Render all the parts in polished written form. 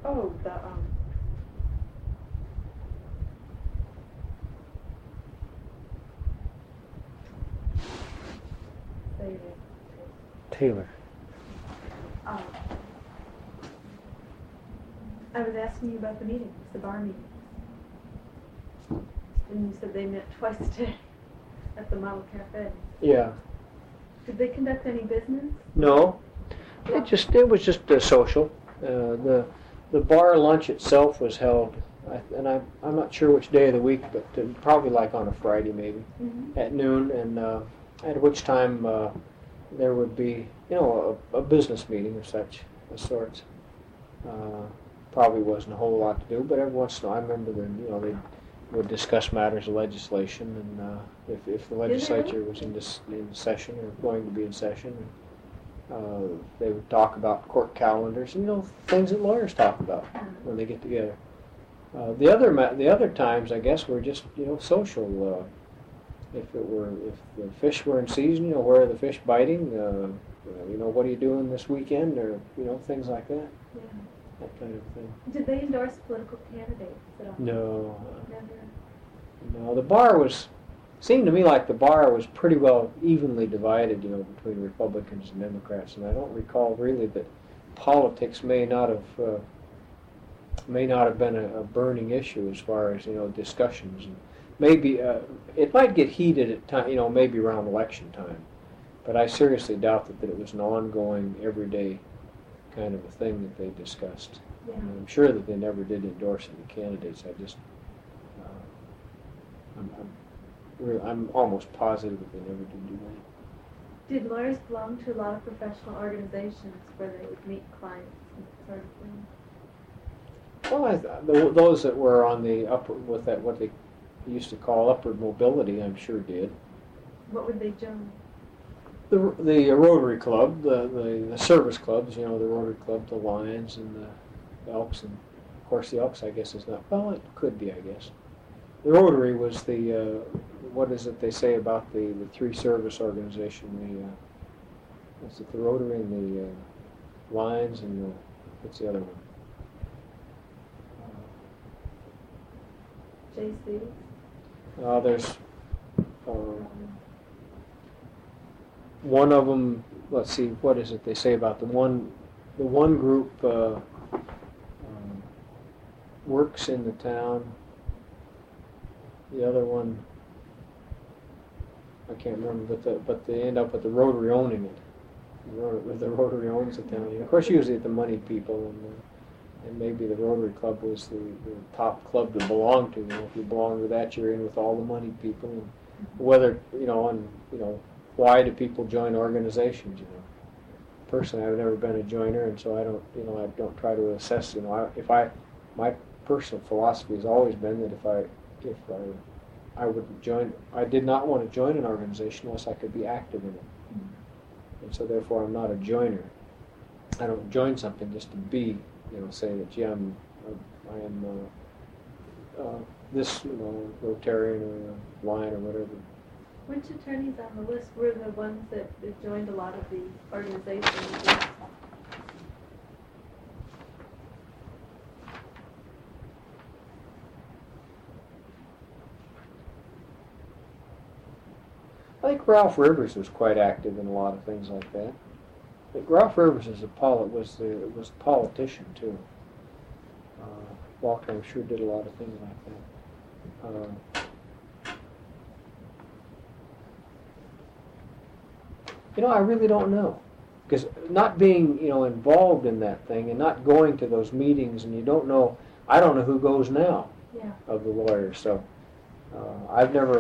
Oh, say it. Taylor. I was asking you about the meetings, the bar meetings. And you said they met twice a day at the Model Cafe. Yeah. Did they conduct any business? No. It was just social. The bar lunch itself was held, and I'm not sure which day of the week, but probably like on a Friday maybe, at noon, and at which time there would be, a business meeting of sorts. Probably wasn't a whole lot to do, but every once in a while I remember them, they would discuss matters of legislation, and if the legislature was in session or going to be in session, they would talk about court calendars, and things that lawyers talk about when they get together. The other times, I guess, were just social. If the fish were in season, where are the fish biting? What are you doing this weekend, or things like that. Yeah. That kind of thing. Did they endorse political candidates at all? No. Never. No, the bar seemed to me like the bar was pretty well evenly divided, between Republicans and Democrats, and I don't recall really that politics may not have been a burning issue as far as discussions. And maybe it might get heated at time, maybe around election time, but I seriously doubt that it was an ongoing, everyday kind of a thing that they discussed. Yeah. And I'm sure that they never did endorse any candidates. I just I'm almost positive that they never did do that. Did lawyers belong to a lot of professional organizations where they would meet clients and sort of thing? Well, those that were on the upward, with that what they used to call upward mobility, I'm sure did. What would they join? The Rotary Club, the service clubs, the Rotary Club, the Lions, and the Elks, and of course the Elks, I guess, is not. Well, it could be, I guess. The Rotary was the what is it they say about the three service organization? Is it the Rotary and the Lions and what's the other one? JC? There's one of them. Let's see, what is it they say about the one group works in the town. The other one, I can't remember, but they end up with the Rotary owning it. The Rotary owns the town. Of course, usually the money people, and maybe the Rotary Club was the top club to belong to. If you belong to that, you're in with all the money people. And whether why do people join organizations? Personally, I've never been a joiner, and so I don't try to assess. My personal philosophy has always been that if I wouldn't join, I did not want to join an organization unless I could be active in it. And so therefore I'm not a joiner. I don't join something just to be, say that, gee, I am this, Rotarian or Lion or whatever. Which attorneys on the list were the ones that joined a lot of the organizations? I think Ralph Rivers was quite active in a lot of things like that. But Ralph Rivers was a politician too. Walker, I'm sure, did a lot of things like that. I really don't know, because not being involved in that thing and not going to those meetings, and I don't know who goes now. Yeah. Of the lawyers. So I've never,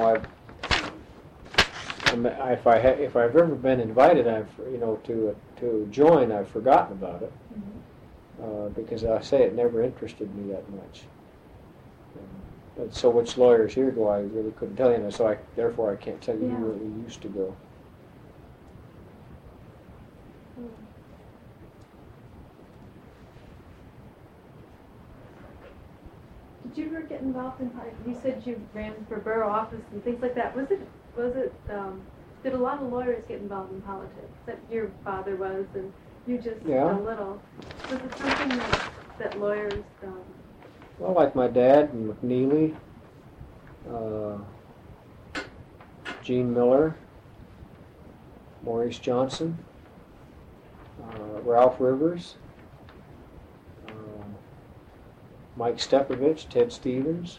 if I've ever been invited, to join, I've forgotten about it, because I say it never interested me that much. But so which lawyers here go, I really couldn't tell you, so therefore I can't tell you who really used to go. Did you ever get involved in? You said you ran for borough office and things like that. Was it? Did a lot of lawyers get involved in politics? That your father was, and you just a little. Was it something that that lawyers, Well, like my dad and McNeely, Gene Miller, Maurice Johnson, Ralph Rivers, Mike Stepovich, Ted Stevens.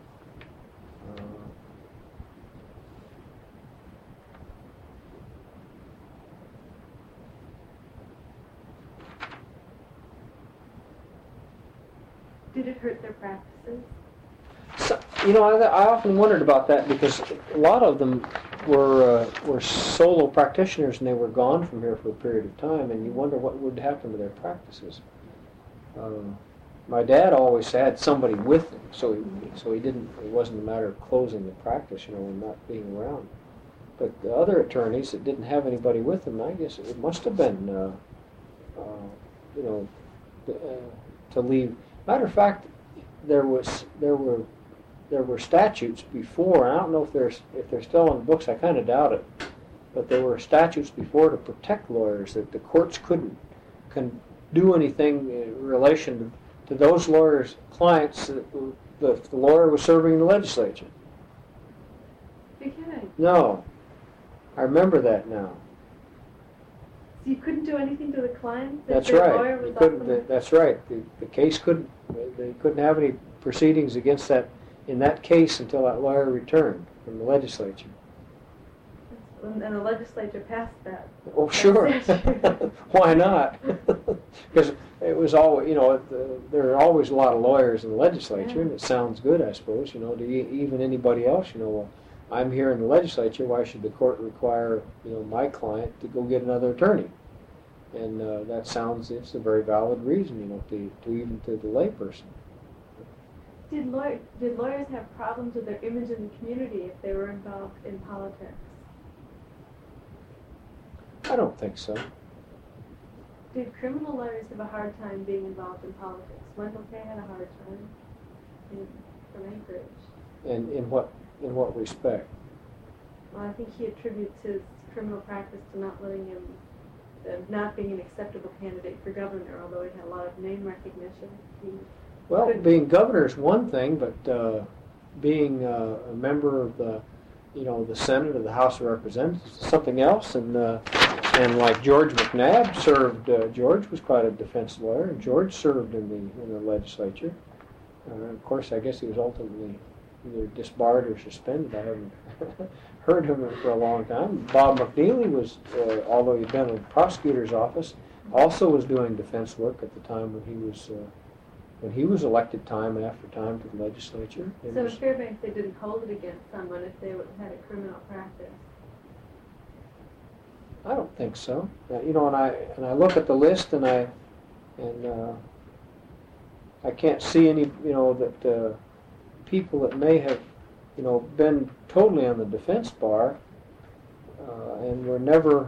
did it hurt their practices? So, I often wondered about that because a lot of them were solo practitioners and they were gone from here for a period of time, and you wonder what would happen to their practices. My dad always had somebody with him, so he didn't. It wasn't a matter of closing the practice, and not being around. But the other attorneys that didn't have anybody with them, I guess it must have been, to leave. Matter of fact, there were statutes before. I don't know if they're still in the books. I kind of doubt it. But there were statutes before to protect lawyers that the courts couldn't do anything in relation to those lawyers' clients that the lawyer was serving in the legislature. You're kidding. No, I remember that now. So you couldn't do anything to the client? That's right. You couldn't. That's right. The case couldn't. They couldn't have any proceedings against that in that case until that lawyer returned from the legislature. And the legislature passed that. Oh, sure. Why not? Because it was always, there are always a lot of lawyers in the legislature, and it sounds good, I suppose, to even anybody else, well, I'm here in the legislature, why should the court require, my client to go get another attorney? And that sounds, it's a very valid reason, to the layperson. Did lawyers have problems with their image in the community if they were involved in politics? I don't think so. Did criminal lawyers have a hard time being involved in politics? Wendell Kay had a hard time from Anchorage. And in what respect? Well, I think he attributes his criminal practice to not letting him, not being an acceptable candidate for governor, although he had a lot of name recognition. Well, being governor is one thing, but being a member of the Senate or the House of Representatives is something else. And like George McNabb served, George was quite a defense lawyer, and George served in the legislature. Of course, I guess he was ultimately either disbarred or suspended. I haven't heard of him for a long time. Bob McNeely was, although he'd been in the prosecutor's office, also was doing defense work at the time when he was elected time after time to the legislature. So in Fairbanks, they didn't hold it against someone if they had a criminal practice? I don't think so. And I look at the list and I can't see any, that people that may have, been totally on the defense bar and were never,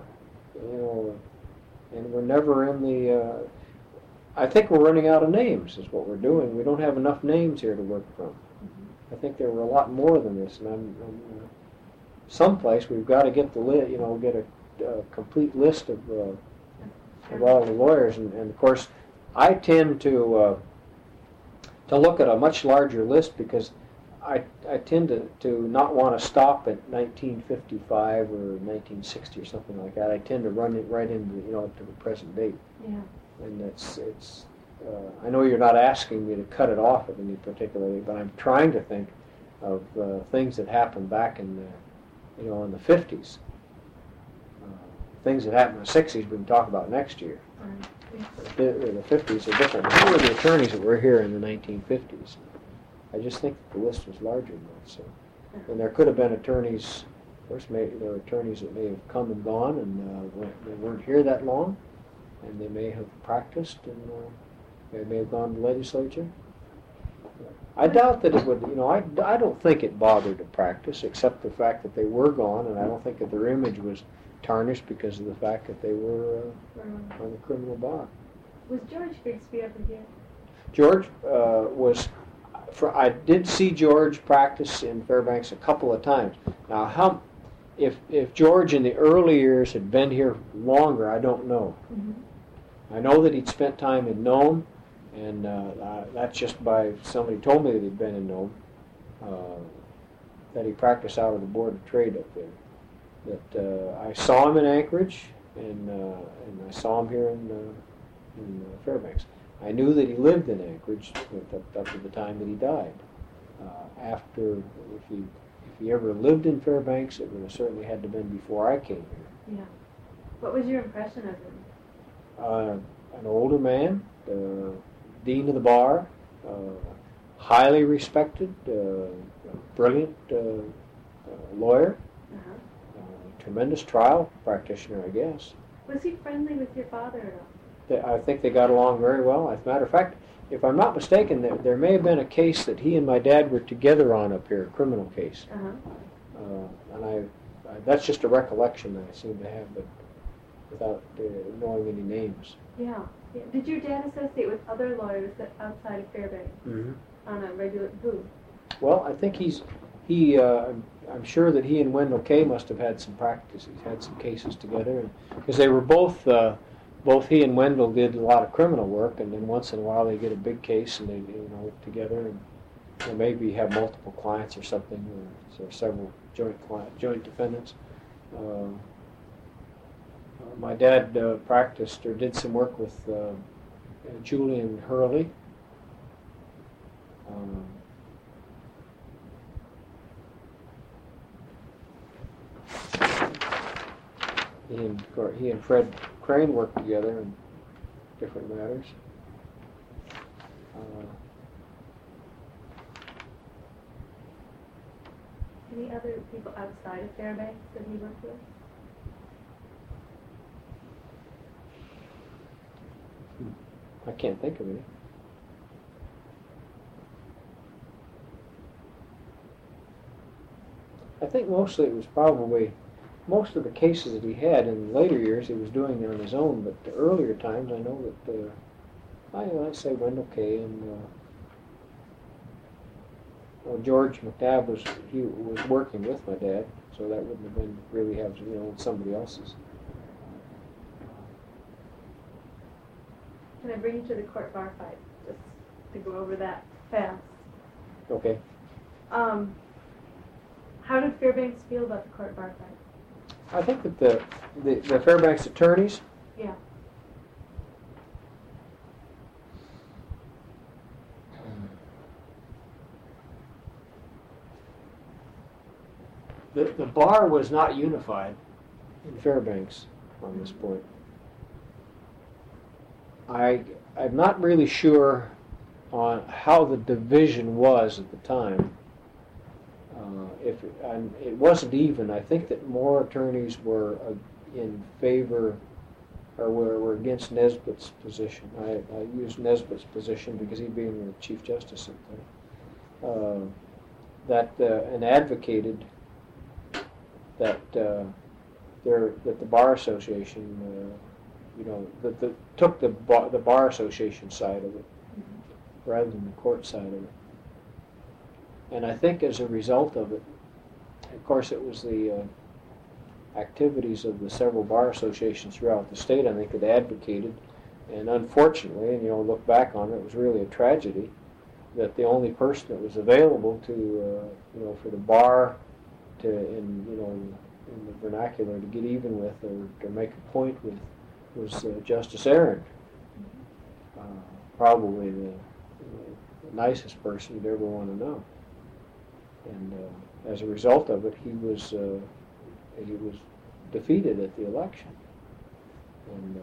in the. I think we're running out of names. Is what we're doing. We don't have enough names here to work from. Mm-hmm. I think there were a lot more than this, and I'm someplace we've got to get get a complete list of all the lawyers, and of course, I tend to look at a much larger list because I tend to not want to stop at 1955 or 1960 or something like that. I tend to run it right into to the present date. Yeah. And it's. I know you're not asking me to cut it off at any particularly, but I'm trying to think of things that happened back in the in the 50s. Things that happened in the 60s we can talk about next year. Right. The 50s are different. Who were the attorneys that were here in the 1950s? I just think that the list was larger than that. So, and there could have been attorneys. Of course, there were attorneys that may have come and gone, and they weren't here that long, and they may have practiced, and they may have gone to the legislature. I doubt that it would. I don't think it bothered to practice, except the fact that they were gone, and I don't think that their image was tarnished because of the fact that they were on the criminal bar. Was George Grigsby ever here? George was. I did see George practice in Fairbanks a couple of times. Now, if George in the early years had been here longer, I don't know. Mm-hmm. I know that he'd spent time in Nome, And that's just by somebody told me that he'd been in Nome, that he practiced out of the Board of Trade up there. That I saw him in Anchorage, and I saw him here in Fairbanks. I knew that he lived in Anchorage up to the time that he died. After, if he ever lived in Fairbanks, it would have certainly had to have been before I came here. Yeah. What was your impression of him? An older man, dean of the bar, highly respected, brilliant lawyer, tremendous trial practitioner, I guess. Was he friendly with your father at all? I think they got along very well. As a matter of fact, if I'm not mistaken, there may have been a case that he and my dad were together on up here, a criminal case. And that's just a recollection that I seem to have, but without knowing any names. Yeah. Did your dad associate with other lawyers outside of Fairbanks on a regular who? Well, I think I'm sure that he and Wendell Kay must have had some practice. He's had some cases together, because they were both he and Wendell did a lot of criminal work, and then once in a while they get a big case and they together, and maybe have multiple clients or something, or several joint defendants. My dad practiced or did some work with Julian Hurley. He and Fred Crane worked together in different matters. Any other people outside of Fairbanks that he worked with? I can't think of any. I think mostly it was probably most of the cases that he had in later years he was doing on his own, but the earlier times I know that I say Wendell Kay and George McNabb was working with my dad, so that wouldn't have been really somebody else's. Can I bring you to the court bar fight, just to go over that fast? Okay. How did Fairbanks feel about the court bar fight? I think that the Fairbanks attorneys. Yeah. The bar was not unified in Fairbanks on this point. I'm not really sure on how the division was at the time. It wasn't even. I think that more attorneys were in favor or were against Nesbitt's position. I used Nesbitt's position because he being the Chief Justice at the and advocated that the Bar Association, took the Bar Association side of it rather than the court side of it. And I think as a result of it, of course, it was the activities of the several bar associations throughout the state, I think, that advocated. And unfortunately, and look back on it, it was really a tragedy that the only person that was available to, for the bar to, in the vernacular, to get even with or to make a point with was Justice Aaron. Probably the nicest person you'd ever want to know. And as a result of it, he was defeated at the election, and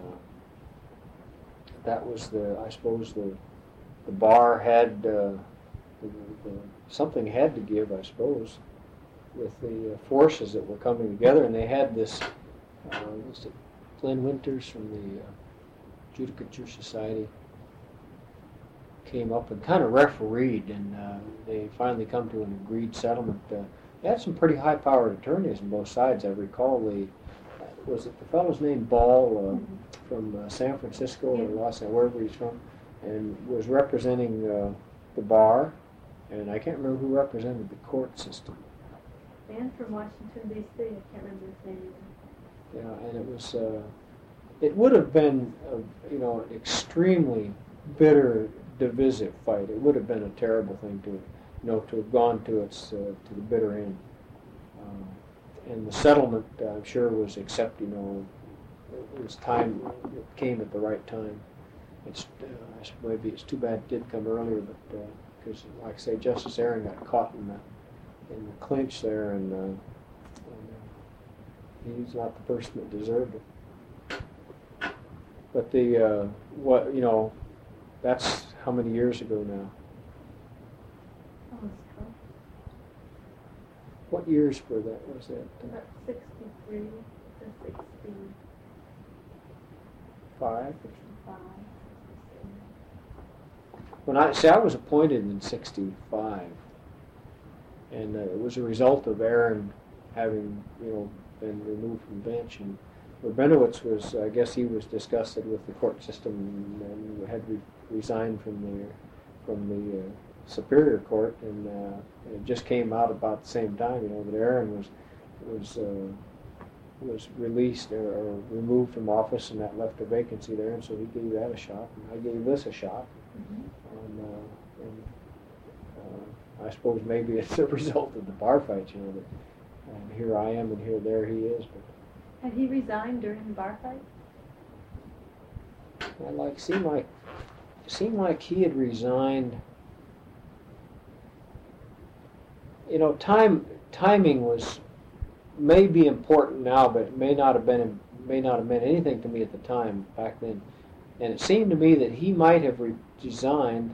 that was I suppose the bar had something had to give, I suppose, with the forces that were coming together, and they had this. Was it Glenn Winters from the Judicature Society? Came up and kind of refereed, and they finally come to an agreed settlement. They had some pretty high-powered attorneys on both sides. I recall was it the fellow's name Ball from San Francisco or Los Angeles, wherever he's from, and was representing the bar, and I can't remember who represented the court system. Man from Washington, D.C., I can't remember his name either. Yeah, and it was, it would have been, an extremely bitter divisive fight. It would have been a terrible thing to, to have gone to its to the bitter end. And the settlement, I'm sure, was accepted. It was time. It came at the right time. Maybe it's too bad it did come earlier, but because, like I say, Justice Aaron got caught in the clinch there, and he's not the person that deserved it. But that's how many years ago now? Almost 12. What years was that? About 63 to 65. 65. When I was appointed in '65, and it was a result of Aaron having been removed from the bench, and Rabinowitz was, I guess, he was disgusted with the court system and had resigned from the Superior Court, and it just came out about the same time, that Aaron was released or removed from office, and that left a vacancy there, and so he gave that a shot, and I gave this a shot. Mm-hmm. And I suppose maybe it's a result of the bar fight, that here I am and there he is. But had he resigned during the bar fight? Seemed like he had resigned. Timing may be important now, but it may not have meant anything to me at the time back then. And it seemed to me that he might have resigned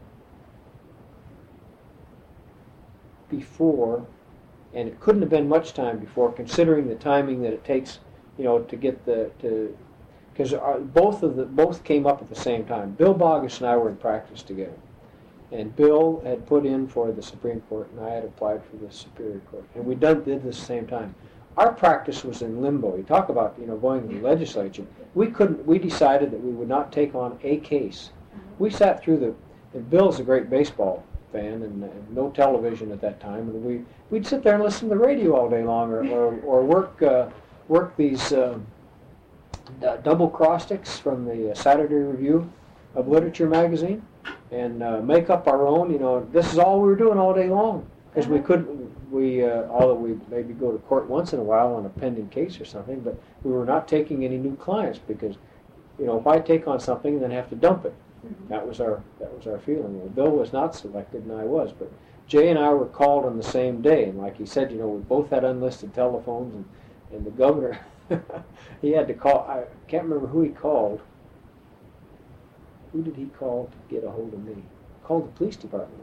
before, and it couldn't have been much time before, considering the timing that it takes, to get because both came up at the same time. Bill Boggess and I were in practice together, and Bill had put in for the Supreme Court, and I had applied for the Superior Court, and we did this at the same time. Our practice was in limbo. You talk about going to the legislature. We decided that we would not take on a case. We sat through and Bill's a great baseball fan, and no television at that time, and we'd sit there and listen to the radio all day long, or work these double cross-sticks from the Saturday Review of Literature magazine, and make up our own. This is all we were doing all day long, because we couldn't. Although we maybe go to court once in a while on a pending case or something, but we were not taking any new clients, because if I take on something and then have to dump it. Mm-hmm. That was our feeling. Well, Bill was not selected, and I was, but Jay and I were called on the same day, and like he said, we both had unlisted telephones, and the governor, he had to call. I can't remember who he called. Who did he call to get a hold of me? He called the police department.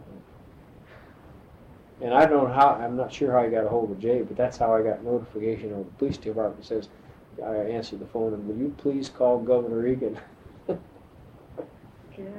And I don't know how. I'm not sure how I got a hold of Jay, but that's how I got notification. The police department says, I answered the phone, and will you please call Governor Egan? Yeah.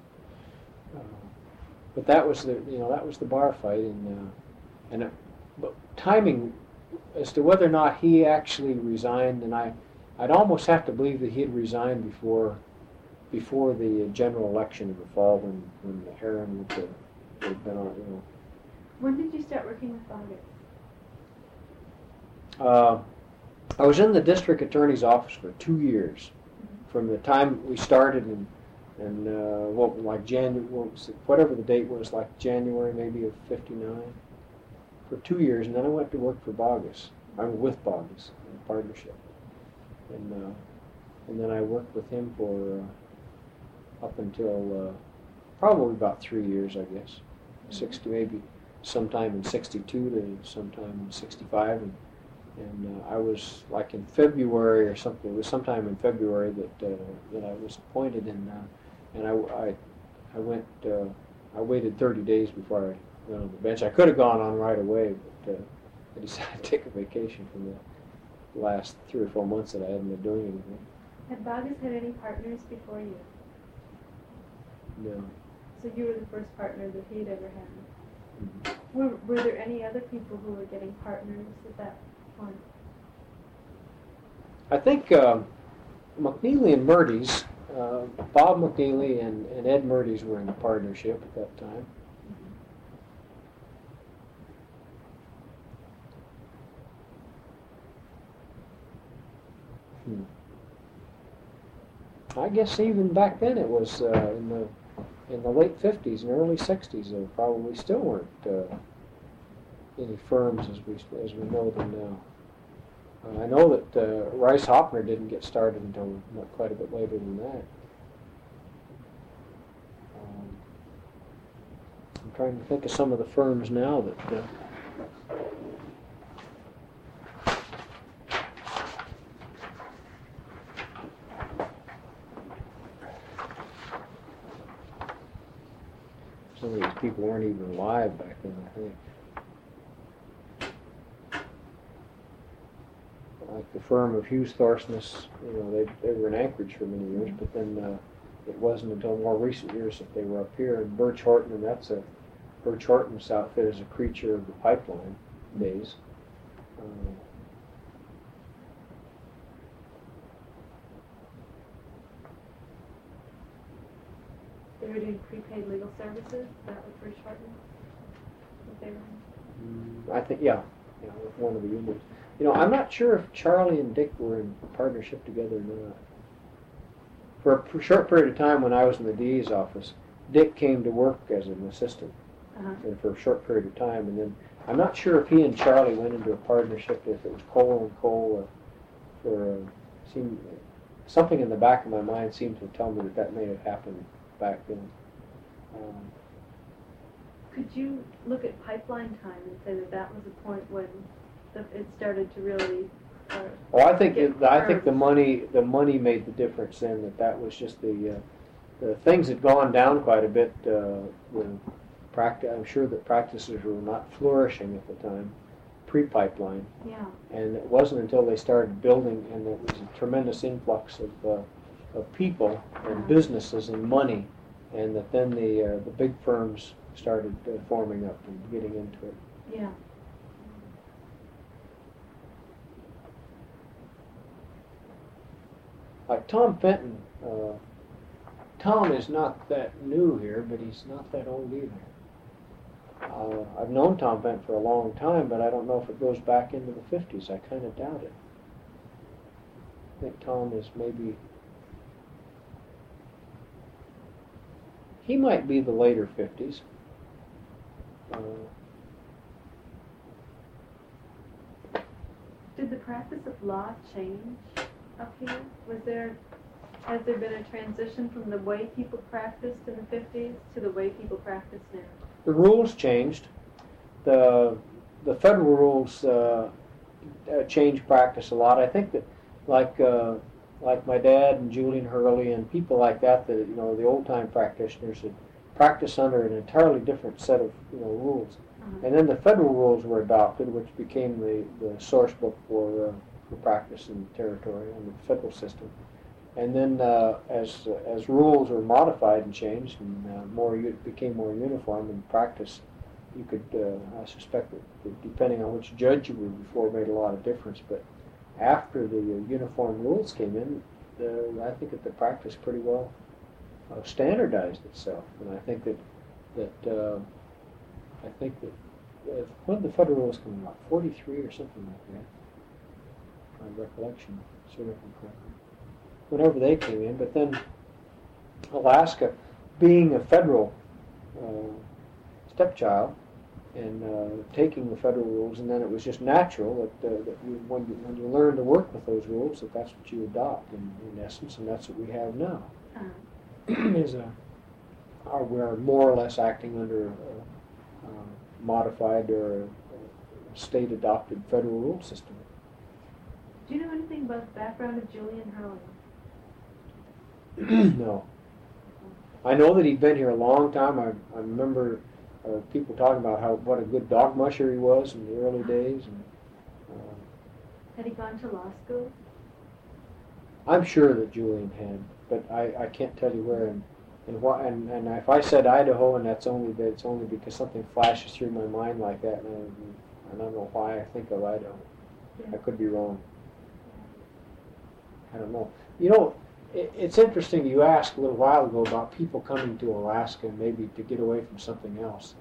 But that was the bar fight, but timing as to whether or not he actually resigned, and I'd almost have to believe that he had resigned before the general election in the fall, when Aaron would have been on. When did you start working with Boggess? I was in the district attorney's office for 2 years, from the time we started and whatever the date was, like January maybe of '59, for 2 years, and then I went to work for Boggess. I was with Boggess in a partnership, and then I worked with him for up until probably about 3 years, I guess, 60 maybe. Sometime in '62 to sometime in '65, and I was like in February or something. It was sometime in February that I was appointed, and I went. I waited 30 days before I went on the bench. I could have gone on right away, but I decided to take a vacation from the last 3 or 4 months that I hadn't been doing anything. Had Boggess had any partners before you? No. So you were the first partner that he'd ever had. Mm-hmm. Were there any other people who were getting partners at that point? I think McNeely and Murdy's, Bob McNeely and Ed Murdy's were in a partnership at that time. I guess even back then it was in in the late 50s and early 60s, there probably still weren't any firms as we know them now. I know that Rice Hoppner didn't get started until quite a bit later than that. I'm trying to think of some of the firms now that some of these people weren't even alive back then, I think. Like the firm of Hughes Thorsness, they were in Anchorage for many years, but then it wasn't until more recent years that they were up here. And Birch Horton, and Birch Horton's outfit is a creature of the pipeline days. They were doing prepaid legal services. Is that what Birch Horton? What they were? I think, yeah, with one of the unions. I'm not sure if Charlie and Dick were in partnership together or not. For a short period of time when I was in the DA's office, Dick came to work as an assistant and for a short period of time, and then I'm not sure if he and Charlie went into a partnership, if it was Cole and Cole, or something in the back of my mind seemed to tell me that may have happened back then. Could you look at pipeline time and say that was a point when it started to really? I think the money made the difference then. That was just the things had gone down quite a bit. I'm sure that practices were not flourishing at the time, pre-pipeline. Yeah. And it wasn't until they started building, and there was a tremendous influx of people and businesses and money, and that then the big firms started forming up and getting into it. Yeah. Like Tom Fenton, Tom is not that new here, but he's not that old either. I've known Tom Fenton for a long time, but I don't know if it goes back into the 50s. I kind of doubt it. I think Tom is maybe... He might be the later 50s. Did the practice of law change up here? Has there been a transition from the way people practiced in the 50s to the way people practice now? The rules changed. The federal rules changed practice a lot. I think that like my dad and Julian Hurley and people like that, the old-time practitioners had practiced under an entirely different set of rules. And then the federal rules were adopted, which became the source book for practice in the territory and the federal system. And then as rules were modified and changed and became more uniform in practice, you could, I suspect that depending on which judge you were before, made a lot of difference. But after the uniform rules came in, I think that the practice pretty well standardized itself. And I think that when the federal rules came out, 43 or something like that, my recollection, certainly correct. Whenever they came in, but then Alaska, being a federal stepchild and taking the federal rules, and then it was just natural that when you learn to work with those rules, that's what you adopt in essence, and that's what we have now. We're more or less acting under a modified or a state-adopted federal rule system. Do you know anything about the background of Julian Hurley? No. I know that he'd been here a long time. I remember people talking about what a good dog musher he was in the early days. And, had he gone to law school? I'm sure that Julian had, but I can't tell you where. And if I said Idaho, and it's only because something flashes through my mind like that, and I don't know why I think of Idaho. Yeah. I could be wrong. I don't know. It's interesting, you asked a little while ago about people coming to Alaska maybe to get away from something else.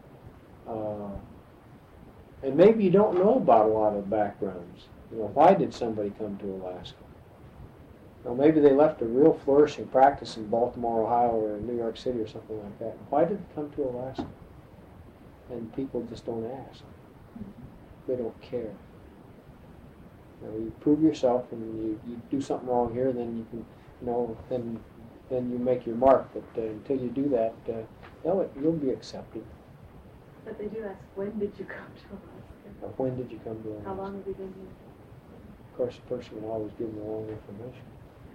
And maybe you don't know about a lot of backgrounds. Why did somebody come to Alaska? Now maybe they left a real flourishing practice in Baltimore, Ohio, or in New York City or something like that. Why did they come to Alaska? And people just don't ask. They don't care. You prove yourself, and you do something wrong here, then you can, then you make your mark. But until you do that, you'll be accepted. But they do ask, when did you come to Alaska? When did you come to Alaska? How long have you been here? Of course, the person will always give them the wrong information.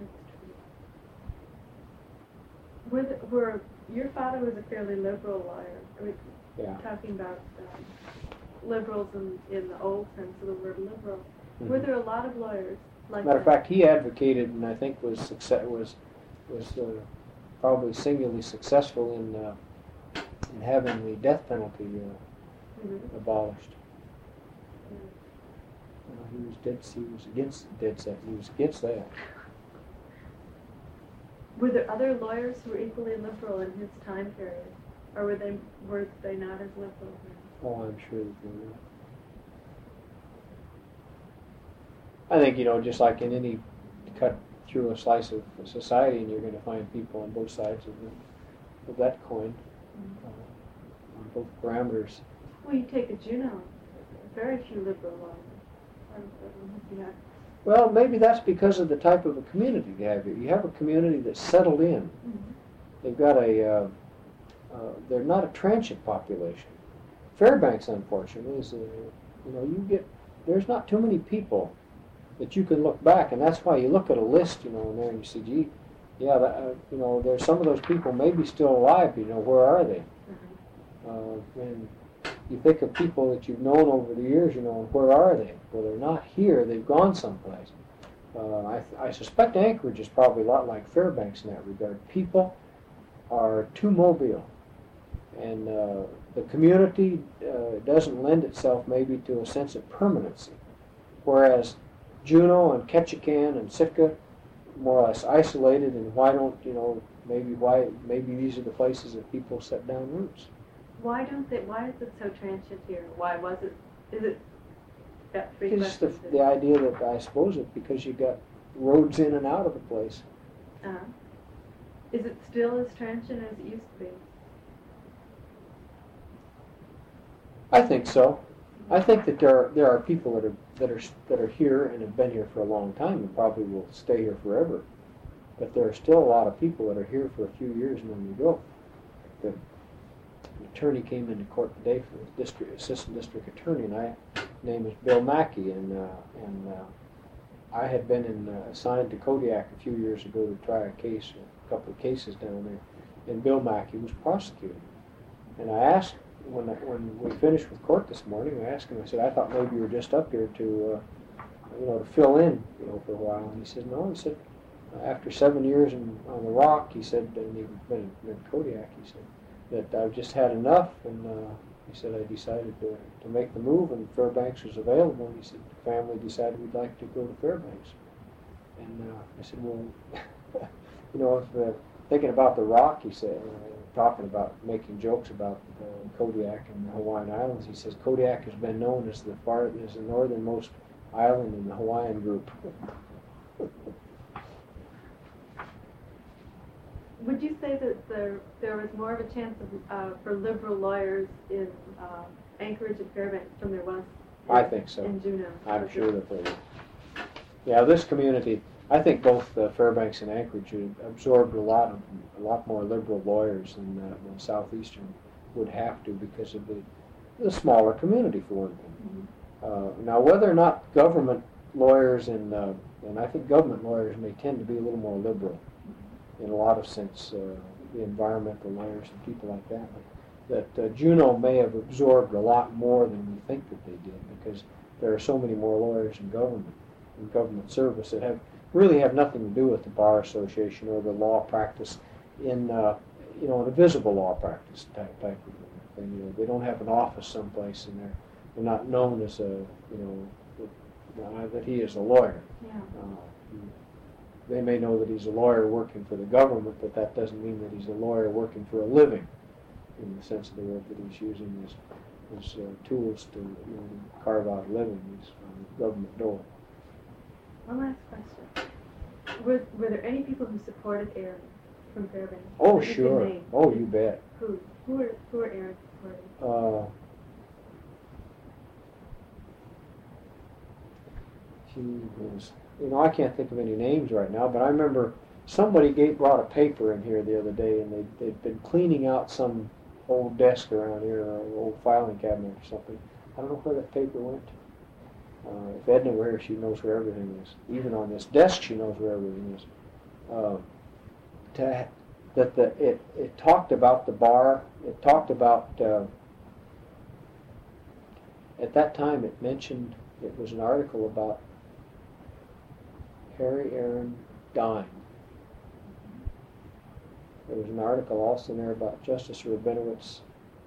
Were your father was a fairly liberal lawyer? I mean, Yeah. talking about liberals in the old sense of the word liberal. Mm-hmm. Were there a lot of lawyers like Matter of that? fact, he advocated, and I think was probably singularly successful in having the death penalty abolished. He was against that. Were there other lawyers who were equally liberal in his time period, or were they not as liberal? Oh, I'm sure that they were. I think, just like in any cut through a slice of society, and you're going to find people on both sides of that coin, on both parameters. Well, you take a Juneau, very few liberal lawyers. Yeah. Well, maybe that's because of the type of a community they have here. You have a community that's settled in. Mm-hmm. They've got they're not a transient population. Fairbanks, unfortunately, is there's not too many people that you can look back, and that's why you look at a list, and there and you see, gee, there's some of those people maybe still alive. Where are they? Mm-hmm. And you think of people that you've known over the years, where are they? Well, they're not here. They've gone someplace. I suspect Anchorage is probably a lot like Fairbanks in that regard. People are too mobile, and the community doesn't lend itself maybe to a sense of permanency, whereas Juneau and Ketchikan and Sitka, more or less isolated, and maybe these are the places that people set down roots. Why is it so transient here? Why was it? Is it? It's the idea that I suppose it because you got roads in and out of the place. Is it still as transient as it used to be? I think so. I think that there are people that are here and have been here for a long time and probably will stay here forever. But there are still a lot of people that are here for a few years and then they go. The attorney came into court today for the assistant district attorney, and his name is Bill Mackey, and I had been assigned to Kodiak a few years ago to try a couple of cases down there, and Bill Mackey was prosecuting. And I asked when we finished with court this morning, I asked him. I said, I thought maybe you were just up here to to fill in, for a while. And he said, no. He said, after 7 years on the Rock, he said, and he'd been in Kodiak, he said, that I've just had enough, and he said I decided to make the move, and Fairbanks was available, and he said the family decided we'd like to go to Fairbanks. And I said, well, if thinking about the Rock, he said, talking about making jokes about Kodiak and the Hawaiian Islands, he says Kodiak has been known as the northernmost island in the Hawaiian group. Would you say that there was more of a chance for liberal lawyers in Anchorage and Fairbanks than there was I think so. in Juneau? I'm sure that there was. Yeah, this community, I think both Fairbanks and Anchorage absorbed a lot more liberal lawyers than Southeastern would have to because of the smaller community, for one thing. Mm-hmm. Now, whether or not government lawyers and I think government lawyers may tend to be a little more liberal in a lot of sense, the environmental lawyers and people like that Juneau may have absorbed a lot more than we think that they did because there are so many more lawyers in government service that really have nothing to do with the Bar Association or the law practice in the visible law practice type of thing. They don't have an office someplace, and they're not known as that he is a lawyer. Yeah. They may know that he's a lawyer working for the government, but that doesn't mean that he's a lawyer working for a living, in the sense of the word that he's using his tools to carve out a living. He's on the government dole. One last question. Were there any people who supported Aaron from Fairbanks? Oh, that you could sure. name? Oh, you bet. Who? Who are Aaron supporting? She was, I can't think of any names right now, but I remember somebody brought a paper in here the other day, and they'd been cleaning out some old desk around here, or an old filing cabinet or something. I don't know where that paper went. If Edna were here, she knows where everything is. Even on this desk, she knows where everything is. It talked about the bar. It talked about, at that time it mentioned, it was an article about Harry Aaron dying. There was an article also in there about Justice Rabinowitz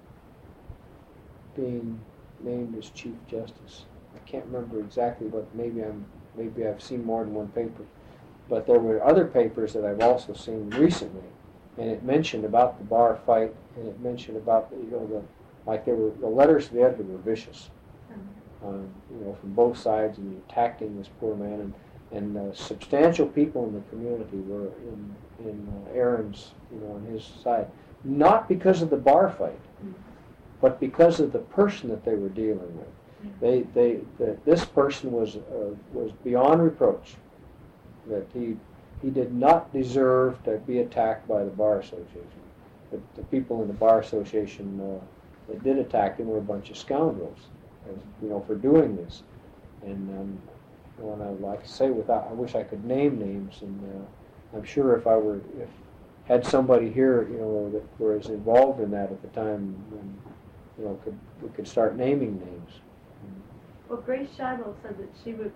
being named as Chief Justice. I can't remember exactly what. Maybe I've seen more than one paper, but there were other papers that I've also seen recently, and it mentioned about the bar fight, and it mentioned about the letters to the editor were vicious, from both sides, and attacking this poor man, and substantial people in the community were in Aaron's, on his side, not because of the bar fight, but because of the person that they were dealing with. This person was beyond reproach. That he did not deserve to be attacked by the bar association. The people in the bar association that did attack him were a bunch of scoundrels, for doing this. And like I say, I wish I could name names, and I'm sure if had somebody here, that was involved in that at the time, we could start naming names. Well, Grace Scheibel said that she was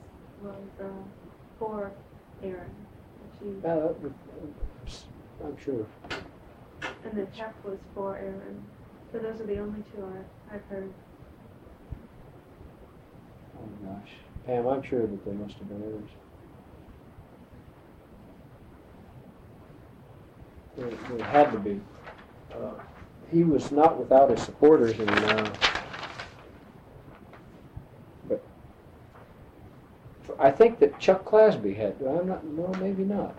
for Aaron. I'm sure. And that Hep was for Aaron. So those are the only two I've heard. Oh gosh, Pam, I'm sure that there must have been others. There had to be. He was not without his supporters, but I think that Chuck Clasby had. No, maybe not.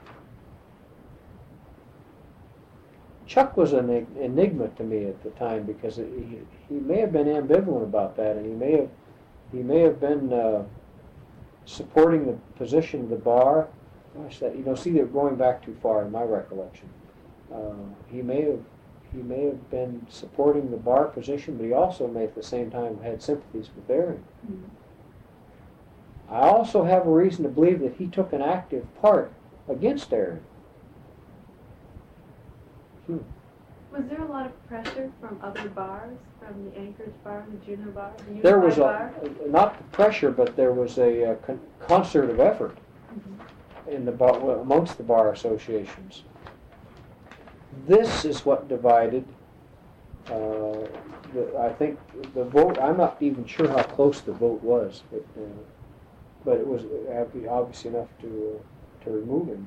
Chuck was an enigma to me at the time, because he may have been ambivalent about that, and he may have been supporting the position of the bar. Gosh, they're going back too far in my recollection. He may have been supporting the bar position, but he also may at the same time had sympathies with Aaron. Mm-hmm. I also have a reason to believe that he took an active part against Aaron. Was there a lot of pressure from other bars, from the Anchorage bar, the Juneau bar, the There was not the pressure, but there was a concert of effort in the bar, amongst the bar associations. This is what divided. I think the vote. I'm not even sure how close the vote was, but it was obviously enough to remove him.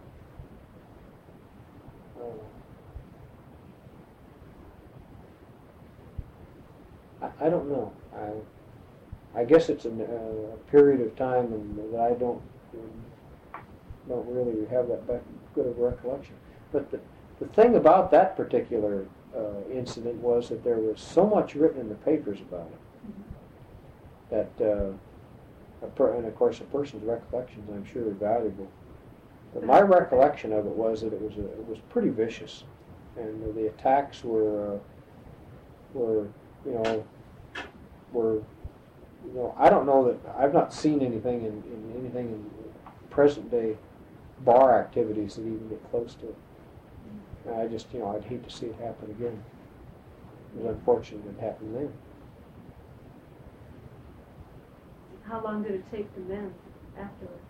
But I don't know. I guess it's a period of time that I don't really have that good of a recollection. But the thing about that particular incident was that there was so much written in the papers about it that, and of course, a person's recollections, I'm sure, are valuable. But my recollection of it was that it was pretty vicious, and the attacks were I don't know that I've not seen anything in present day bar activities that even get close to it. I just, I'd hate to see it happen again. It was unfortunate it happened then. How long did it take the men afterwards?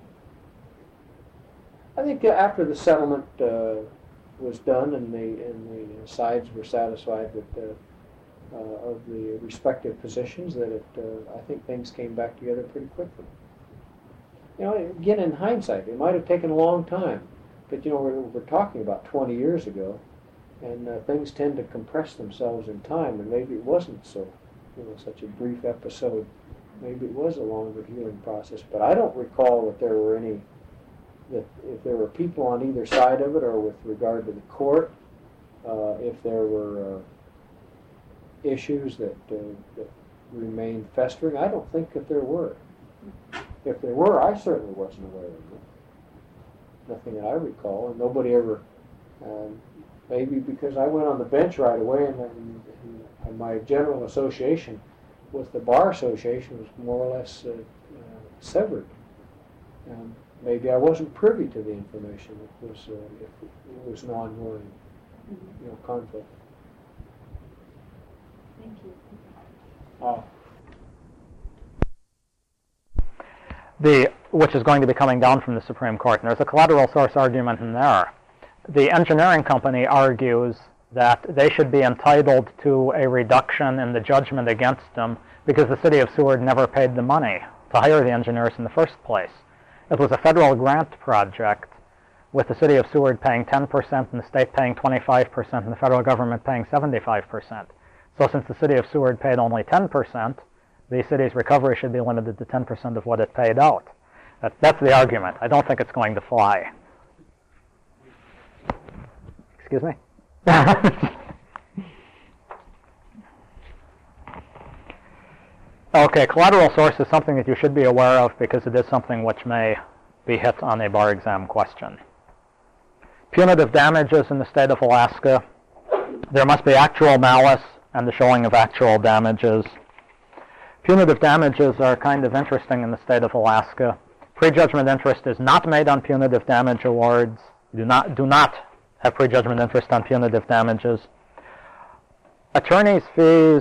I think after the settlement was done and the sides were satisfied of the respective positions, that I think things came back together pretty quickly. Again, in hindsight, it might have taken a long time. But we're talking about 20 years ago, and things tend to compress themselves in time, and maybe it wasn't such a brief episode. Maybe it was a longer healing process. But I don't recall that there were any that if there were people on either side of it, or with regard to the court, if there were issues that remained festering. I don't think that there were. If there were, I certainly wasn't aware of them. Nothing that I recall, and nobody ever. Maybe because I went on the bench right away, and my general association with the Bar Association was more or less severed. Maybe I wasn't privy to the information. It was an ongoing, conflict. Thank you. Which is going to be coming down from the Supreme Court. And there's a collateral source argument in there. The engineering company argues that they should be entitled to a reduction in the judgment against them because the city of Seward never paid the money to hire the engineers in the first place. It was a federal grant project with the city of Seward paying 10% and the state paying 25% and the federal government paying 75%. So since the city of Seward paid only 10%, the city's recovery should be limited to 10% of what it paid out. That's the argument. I don't think it's going to fly. Excuse me? Okay, collateral source is something that you should be aware of because it is something which may be hit on a bar exam question. Punitive damages in the state of Alaska. There must be actual malice and the showing of actual damages. Punitive damages are kind of interesting in the state of Alaska. Prejudgment interest is not made on punitive damage awards. Do not have prejudgment interest on punitive damages. Attorney's fees,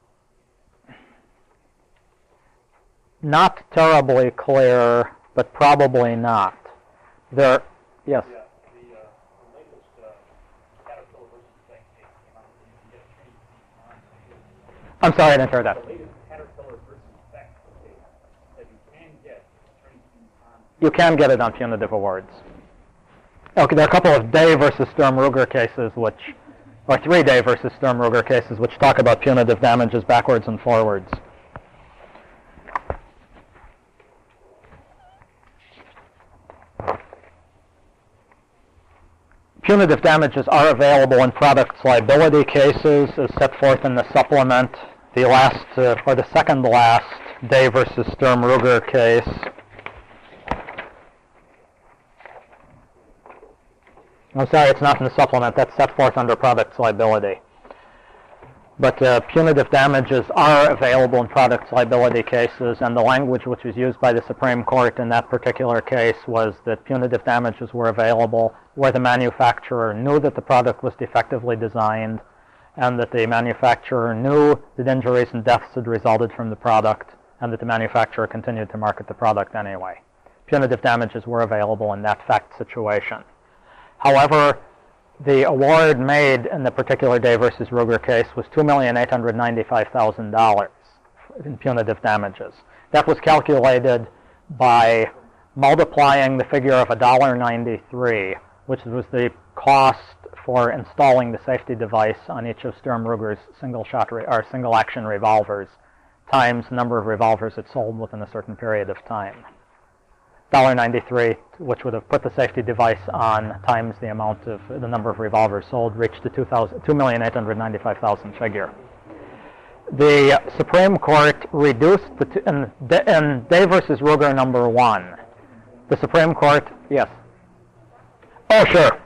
not terribly clear, but probably not. Yes. Yeah, the latest Caterpillar versus Bank case came out, and you can get attorney's fees on. I'm sorry, I didn't hear that. The latest Caterpillar versus Bank case that you can get attorney's fees on. You can get it on punitive awards. Okay, there are a couple of Day versus Sturm Ruger cases, or 3 Day versus Sturm Ruger cases, which talk about punitive damages backwards and forwards. Punitive damages are available in products liability cases, as set forth in the supplement. The last, or the second last, Day versus Sturm Ruger case. I'm sorry, it's not in the supplement. That's set forth under products liability. But punitive damages are available in products liability cases, and the language which was used by the Supreme Court in that particular case was that punitive damages were available where the manufacturer knew that the product was defectively designed and that the manufacturer knew that injuries and deaths had resulted from the product and that the manufacturer continued to market the product anyway. Punitive damages were available in that fact situation. However, the award made in the particular Day versus Ruger case was $2,895,000 in punitive damages. That was calculated by multiplying the figure of $1.93, which was the cost for installing the safety device on each of Sturm Ruger's single action revolvers, times the number of revolvers it sold within a certain period of time. $1.93, which would have put the safety device on, times the amount of the number of revolvers sold, reached the $2,895,000 figure. The Supreme Court reduced in Day versus Ruger number 1. The Supreme Court, yes. Oh, sure.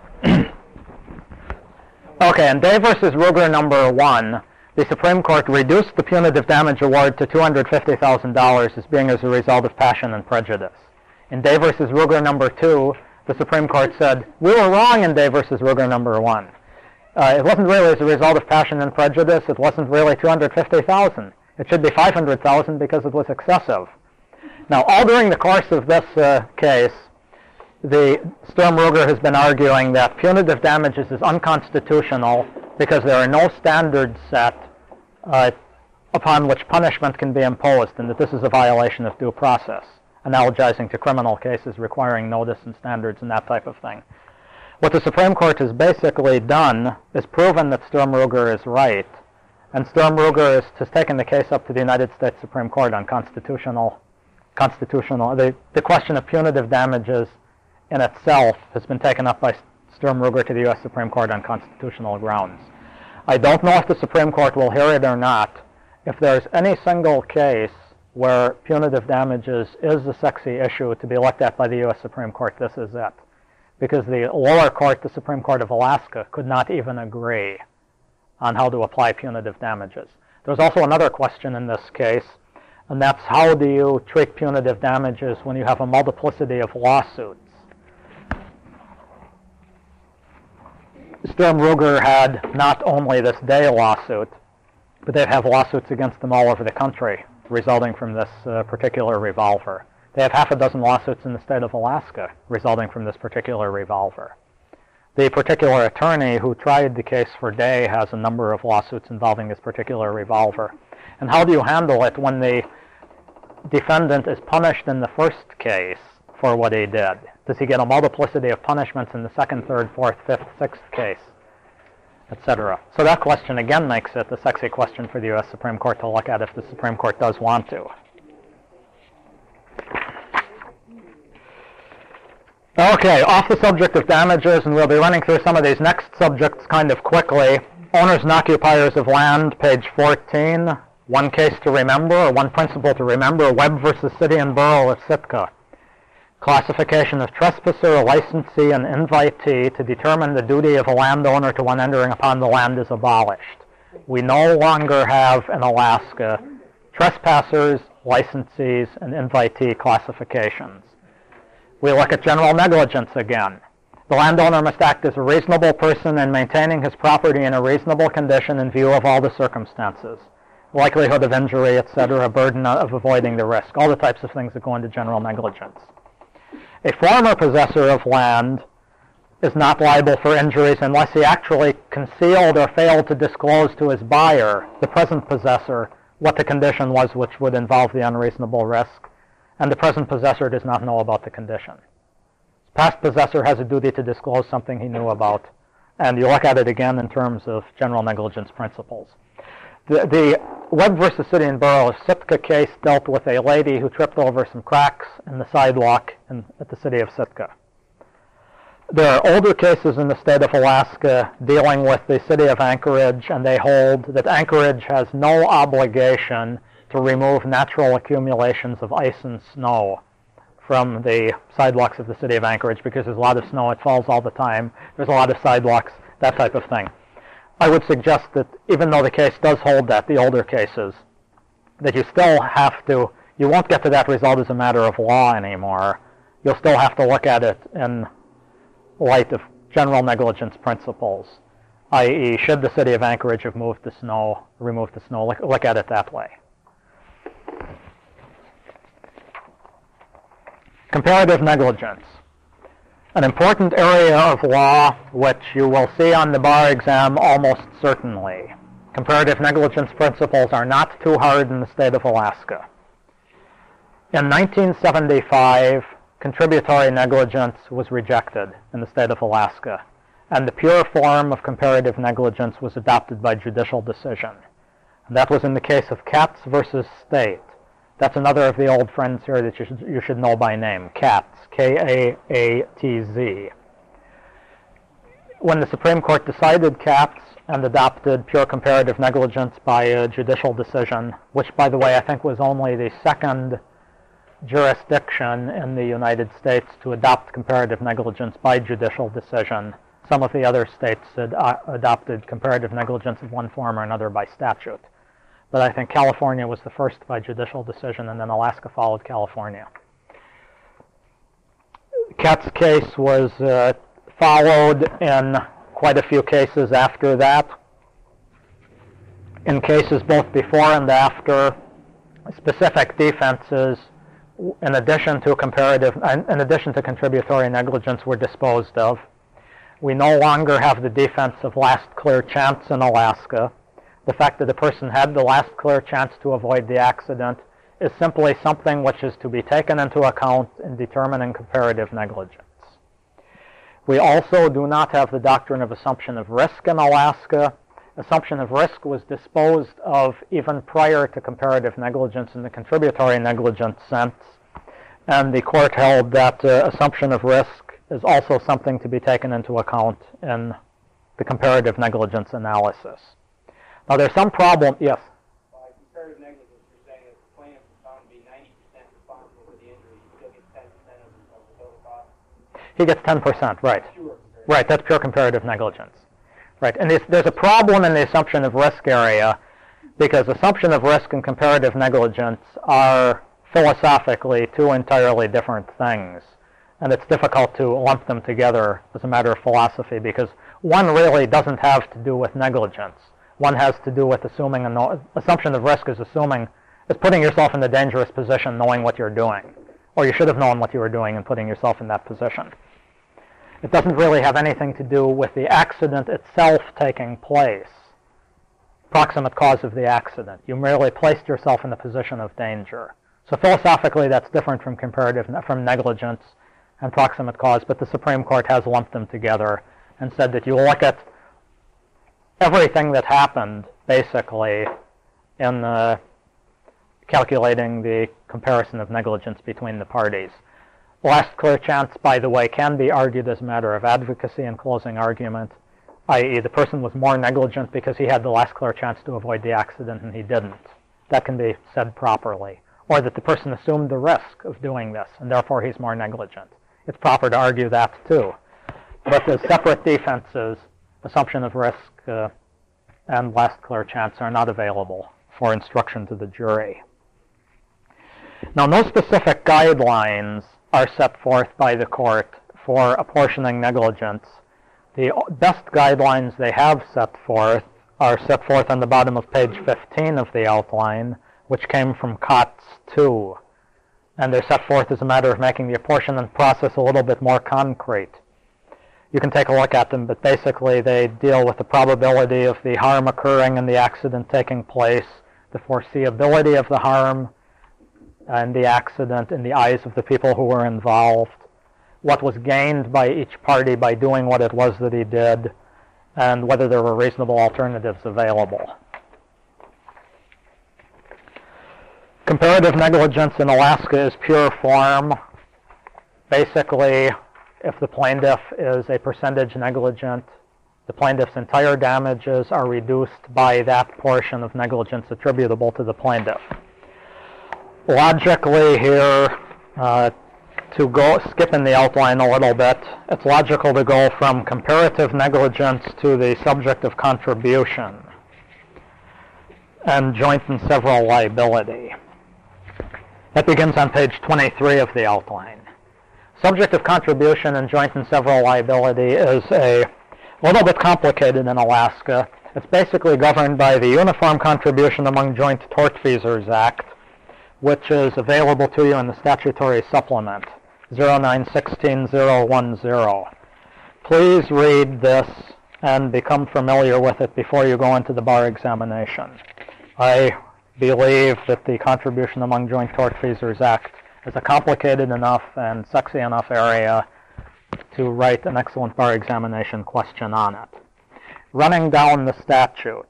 Okay, in Day versus Ruger number 1, the Supreme Court reduced the punitive damage award to $250,000 as being as a result of passion and prejudice. In Day versus Ruger number 2, the Supreme Court said, we were wrong in Day versus Ruger number 1. It wasn't really as a result of passion and prejudice. It wasn't really $250,000. It should be $500,000 because it was excessive. Now, all during the course of this case, the Sturm Ruger has been arguing that punitive damages is unconstitutional because there are no standards set upon which punishment can be imposed, and that this is a violation of due process, analogizing to criminal cases requiring notice and standards and that type of thing. What the Supreme Court has basically done is proven that Sturm Ruger is right, and Sturm Ruger has taken the case up to the United States Supreme Court on the question of punitive damages in itself has been taken up by Sturm Ruger to the U.S. Supreme Court on constitutional grounds. I don't know if the Supreme Court will hear it or not. If there's any single case where punitive damages is a sexy issue to be looked at by the U.S. Supreme Court, this is it. Because the lower court, the Supreme Court of Alaska, could not even agree on how to apply punitive damages. There's also another question in this case, and that's how do you treat punitive damages when you have a multiplicity of lawsuits? Sturm Ruger had not only this Day lawsuit, but they'd have lawsuits against them all over the country resulting from this particular revolver. They have half a dozen lawsuits in the state of Alaska resulting from this particular revolver. The particular attorney who tried the case for Day has a number of lawsuits involving this particular revolver. And how do you handle it when the defendant is punished in the first case for what he did? Does he get a multiplicity of punishments in the second, third, fourth, fifth, sixth case, etc.? So that question again makes it a sexy question for the U.S. Supreme Court to look at if the Supreme Court does want to. Okay, off the subject of damages, and we'll be running through some of these next subjects kind of quickly. Owners and occupiers of land, page 14. One case to remember, or one principle to remember, Webb versus City and Borough of Sitka. Classification of trespasser, licensee, and invitee to determine the duty of a landowner to one entering upon the land is abolished. We no longer have in Alaska trespassers, licensees, and invitee classifications. We look at general negligence again. The landowner must act as a reasonable person in maintaining his property in a reasonable condition in view of all the circumstances. Likelihood of injury, etc., burden of avoiding the risk, all the types of things that go into general negligence. A former possessor of land is not liable for injuries unless he actually concealed or failed to disclose to his buyer, the present possessor, what the condition was which would involve the unreasonable risk, and the present possessor does not know about the condition. Past possessor has a duty to disclose something he knew about, and you look at it again in terms of general negligence principles. The Webb versus City and Borough of Sitka case dealt with a lady who tripped over some cracks in the sidewalk at the city of Sitka. There are older cases in the state of Alaska dealing with the city of Anchorage, and they hold that Anchorage has no obligation to remove natural accumulations of ice and snow from the sidewalks of the city of Anchorage because there's a lot of snow, it falls all the time, there's a lot of sidewalks, that type of thing. I would suggest that even though the case does hold that, the older cases, that you still have to, you won't get to that result as a matter of law anymore. You'll still have to look at it in light of general negligence principles, i.e., should the city of Anchorage have removed the snow, look at it that way. Comparative negligence. An important area of law which you will see on the bar exam almost certainly. Comparative negligence principles are not too hard in the state of Alaska. In 1975, contributory negligence was rejected in the state of Alaska, and the pure form of comparative negligence was adopted by judicial decision. And that was in the case of Katz versus State. That's another of the old friends here that you should know by name, Katz, K-A-A-T-Z. When the Supreme Court decided Katz and adopted pure comparative negligence by a judicial decision, which, by the way, I think was only the second jurisdiction in the United States to adopt comparative negligence by judicial decision. Some of the other states had adopted comparative negligence of one form or another by statute. But I think California was the first by judicial decision, and then Alaska followed California. Katz's case was followed in quite a few cases after that. In cases both before and after, specific defenses, in addition to contributory negligence, were disposed of. We no longer have the defense of last clear chance in Alaska. The fact that the person had the last clear chance to avoid the accident is simply something which is to be taken into account in determining comparative negligence. We also do not have the doctrine of assumption of risk in Alaska. Assumption of risk was disposed of even prior to comparative negligence in the contributory negligence sense, and the court held that assumption of risk is also something to be taken into account in the comparative negligence analysis. Now, there's some problem. Yes? By comparative negligence, you're saying that the plaintiff is found to be 90% responsible for the injury. He still gets 10% of the total cost? He gets 10%, right. Right, that's pure comparative negligence. Right, and there's a problem in the assumption of risk area, because assumption of risk and comparative negligence are philosophically two entirely different things. And it's difficult to lump them together as a matter of philosophy, because one really doesn't have to do with negligence. One has to do with assuming assumption of risk is putting yourself in a dangerous position knowing what you're doing. Or you should have known what you were doing and putting yourself in that position. It doesn't really have anything to do with the accident itself taking place, proximate cause of the accident. You merely placed yourself in a position of danger. So philosophically, that's different from negligence and proximate cause, but the Supreme Court has lumped them together and said that you look at everything that happened, basically, in calculating the comparison of negligence between the parties. Last clear chance, by the way, can be argued as a matter of advocacy in closing argument, i.e. the person was more negligent because he had the last clear chance to avoid the accident and he didn't. That can be said properly. Or that the person assumed the risk of doing this, and therefore he's more negligent. It's proper to argue that, too. But as separate defenses, assumption of risk and last clear chance are not available for instruction to the jury. Now, no specific guidelines are set forth by the court for apportioning negligence. The best guidelines they have set forth are set forth on the bottom of page 15 of the outline, which came from COTS 2. And they're set forth as a matter of making the apportionment process a little bit more concrete. You can take a look at them, but basically they deal with the probability of the harm occurring and the accident taking place, the foreseeability of the harm and the accident in the eyes of the people who were involved, what was gained by each party by doing what it was that he did, and whether there were reasonable alternatives available. Comparative negligence in Alaska is pure form. Basically, if the plaintiff is a percentage negligent, the plaintiff's entire damages are reduced by that portion of negligence attributable to the plaintiff. Logically here, to go skip in the outline a little bit, it's logical to go from comparative negligence to the subject of contribution and joint and several liability. That begins on page 23 of the outline. Subject of contribution and joint and several liability is a little bit complicated in Alaska. It's basically governed by the Uniform Contribution Among Joint Tortfeasors Act, which is available to you in the statutory supplement, 0916010. Please read this and become familiar with it before you go into the bar examination. I believe that the Contribution Among Joint Tortfeasors Act is a complicated enough and sexy enough area to write an excellent bar examination question on it. Running down the statute,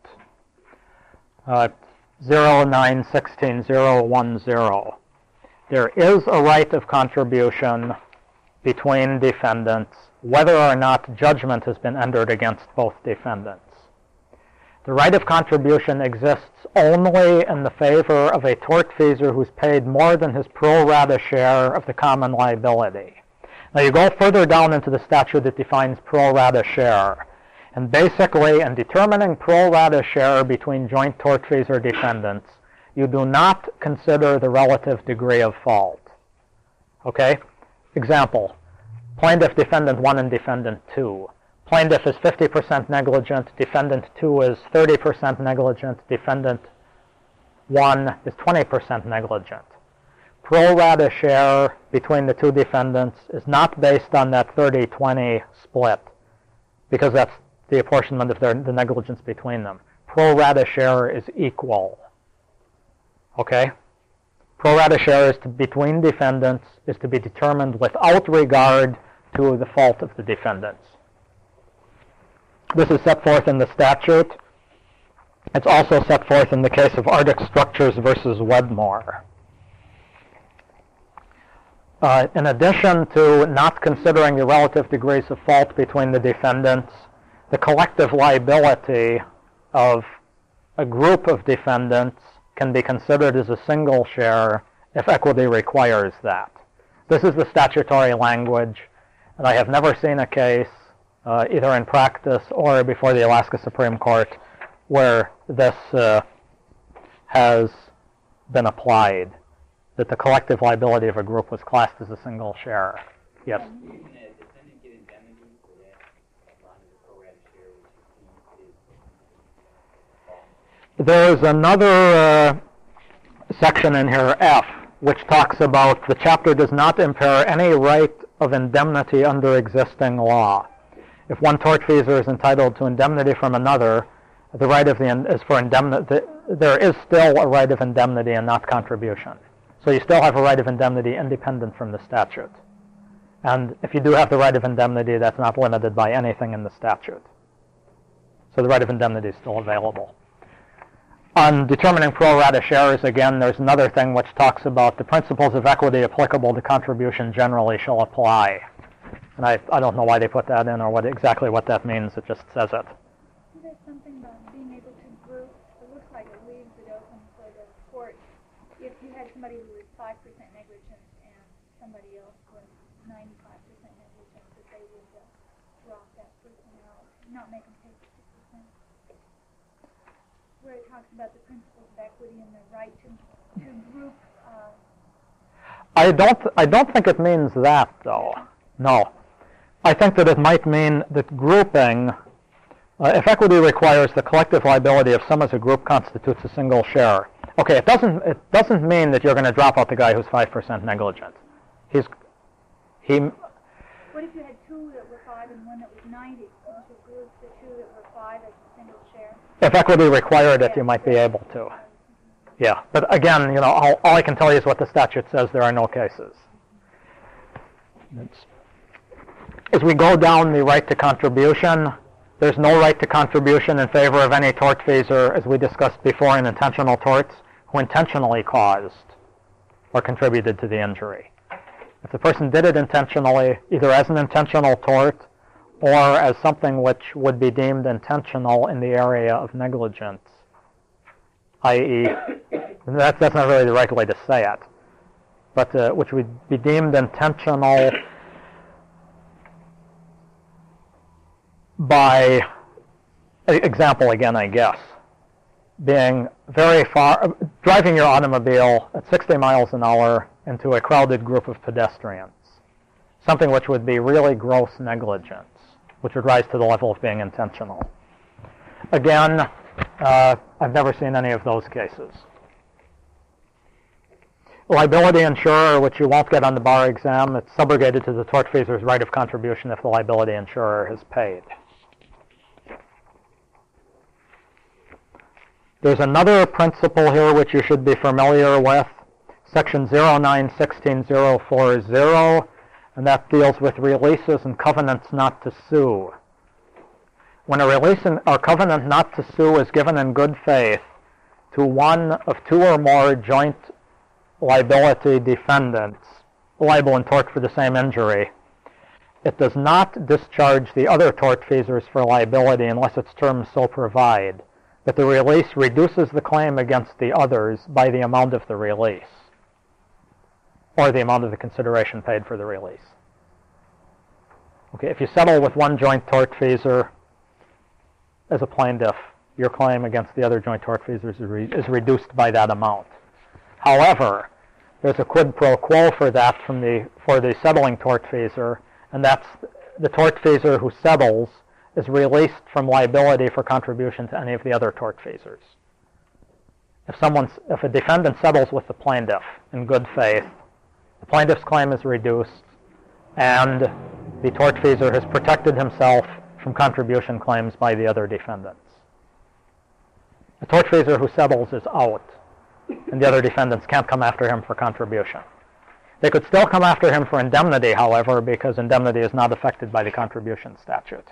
0916010, there is a right of contribution between defendants, whether or not judgment has been entered against both defendants. The right of contribution exists only in the favor of a tortfeasor who's paid more than his pro rata share of the common liability. Now you go further down into the statute that defines pro rata share. And basically, in determining pro rata share between joint tortfeasor defendants, you do not consider the relative degree of fault. Okay? Example, plaintiff, defendant 1, and defendant 2. Plaintiff is 50% negligent, defendant 2 is 30% negligent, defendant 1 is 20% negligent. Pro rata share between the two defendants is not based on that 30-20 split, because that's the apportionment of the negligence between them. Pro rata share is equal. Okay? Pro rata share between defendants is to be determined without regard to the fault of the defendants. This is set forth in the statute. It's also set forth in the case of Arctic Structures versus Wedmore. In addition to not considering the relative degrees of fault between the defendants, the collective liability of a group of defendants can be considered as a single share if equity requires that. This is the statutory language, and I have never seen a case, either in practice or before the Alaska Supreme Court, where this has been applied, that the collective liability of a group was classed as a single share. Yes? Can a defendant get indemnity for that line of the pro rata share, which There's another section in here, F, which talks about the chapter does not impair any right of indemnity under existing law. If one tortfeasor is entitled to indemnity from another, the right of is for indemnity. There is still a right of indemnity and not contribution. So you still have a right of indemnity independent from the statute. And if you do have the right of indemnity, that's not limited by anything in the statute. So the right of indemnity is still available. On determining pro rata shares, again, there's another thing which talks about the principles of equity applicable to contribution generally shall apply. And I don't know why they put that in or exactly what that means. It just says it. There's something about being able to group. It looks like it leaves it open for the court. If you had somebody who was 5% negligent and somebody else was 95% negligent, that they would drop that person out, not make them pay 50%. Where it talks about the principles of equity and the right to group. I don't think it means that, though. No. I think that it might mean that grouping, if equity requires the collective liability of some as a group constitutes a single share. Okay, it doesn't mean that you're going to drop out the guy who's 5% negligent. What if you had two that were 5 and one that was 90? Would you group the two that were 5 as a single share? If equity required it, you might be able to. Yeah, but again, all I can tell you is what the statute says. There are no cases. As we go down the right to contribution, there's no right to contribution in favor of any tortfeasor, as we discussed before in intentional torts, who intentionally caused or contributed to the injury. If the person did it intentionally, either as an intentional tort or as something which would be deemed intentional in the area of negligence, i.e., that's not really the right way to say it, but which would be deemed intentional by example again, I guess, being very far, driving your automobile at 60 miles an hour into a crowded group of pedestrians, something which would be really gross negligence, which would rise to the level of being intentional. Again, I've never seen any of those cases. Liability insurer, which you won't get on the bar exam, it's subrogated to the tortfeasor's right of contribution if the liability insurer has paid. There's another principle here which you should be familiar with, Section 0916040, and that deals with releases and covenants not to sue. When a release or covenant not to sue is given in good faith to one of two or more joint liability defendants, liable in tort for the same injury, it does not discharge the other tortfeasors for liability unless its terms so provide. But the release reduces the claim against the others by the amount of the release, or the amount of the consideration paid for the release. Okay, if you settle with one joint tortfeasor as a plaintiff, your claim against the other joint tortfeasors is reduced by that amount. However, there's a quid pro quo for that for the settling tortfeasor, and that's the tortfeasor who settles is released from liability for contribution to any of the other tortfeasors. If a defendant settles with the plaintiff in good faith, the plaintiff's claim is reduced, and the tortfeasor has protected himself from contribution claims by the other defendants. The tortfeasor who settles is out, and the other defendants can't come after him for contribution. They could still come after him for indemnity, however, because indemnity is not affected by the contribution statute.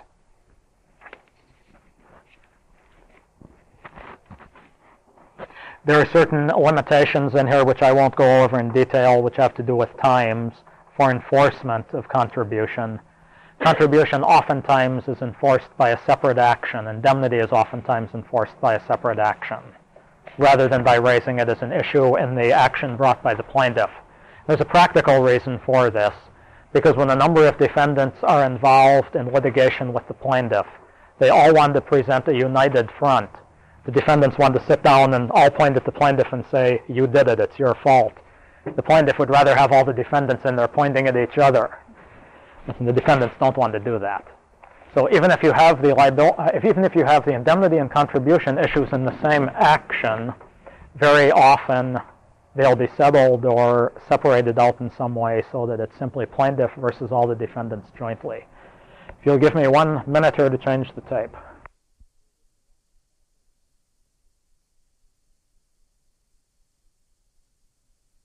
There are certain limitations in here which I won't go over in detail, which have to do with times. for enforcement of contribution. Contribution oftentimes is enforced by a separate action. Indemnity is oftentimes enforced by a separate action, rather than by raising it as an issue in the action brought by the plaintiff. There's a practical reason for this, because when a number of defendants are involved in litigation with the plaintiff, they all want to present a united front. The defendants want to sit down and all point at the plaintiff and say, you did it, it's your fault. The plaintiff would rather have all the defendants in there pointing at each other. And the defendants don't want to do that. So even if you have the indemnity and contribution issues in the same action, very often they'll be settled or separated out in some way so that it's simply plaintiff versus all the defendants jointly. If you'll give me 1 minute here to change the tape.